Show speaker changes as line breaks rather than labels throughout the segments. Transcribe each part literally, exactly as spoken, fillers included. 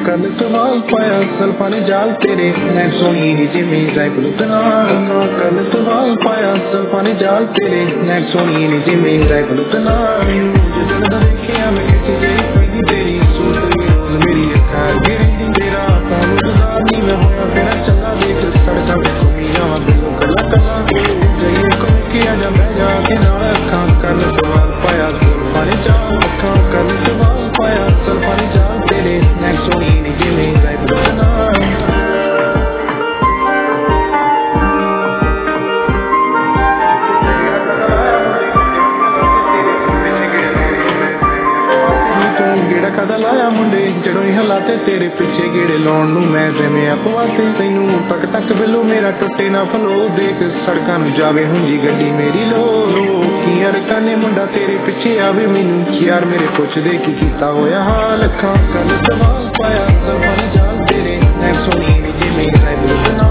कल सवाल पाया सल्फा ने जाल तेरे मैं सोनी नी जिम्मे जाए बुलतना कल सवाल पाया सल्फा ने जाल तेरे मैं सोनी नी जिम्मे जाए बुलतना जगह देखिया मैं किसी जई पड़ी तेरी सूरत रोज मेरी अखा गिरी तेरा काम गुजार नी मैं होया तेरा चंगा देख सड़का पे घूमी जावा बिल्लो कला कला जाइए कोई किया जा मैं जाके नाल अखा कल सवाल पाया सल्फा ने जाल अखा कल सवाल पाया सल्फा ने जाल तेरे मैं सोनी नी जिम्मे जाए बुलतना कदा लाया मुंडे जड़ों ही हलाते तेरे पीछे गेड़े लाउण नूं मैं जिवें अपवाते तैनूं तक तक बिल्लो मेरा टुटे ना फलो देख सड़कां नूं जावे हुंजी गड्डी मेरी लो की यार काने मुंडा तेरे पीछे आवे मैनूं यार मेरे पुछदे की कीता होया हाल अखां कल सवाल पाया सल्फा ने जाल तेरे मैं सोनी नी जिवें जाए बुलतना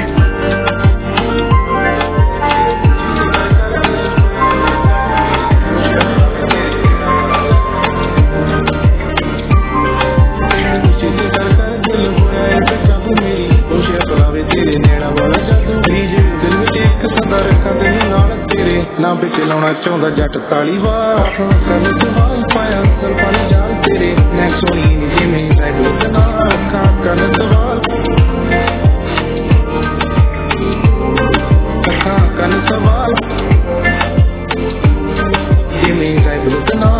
ना पिछे लाउणा चाहुंदा जट ताली वार कल सवाल पाया सल्फा ने जाल तेरे मैं सोनी नी जिवें जाए बुलतना अखां कल सवाल अखां कल सवाल जिवें जाए बुलतना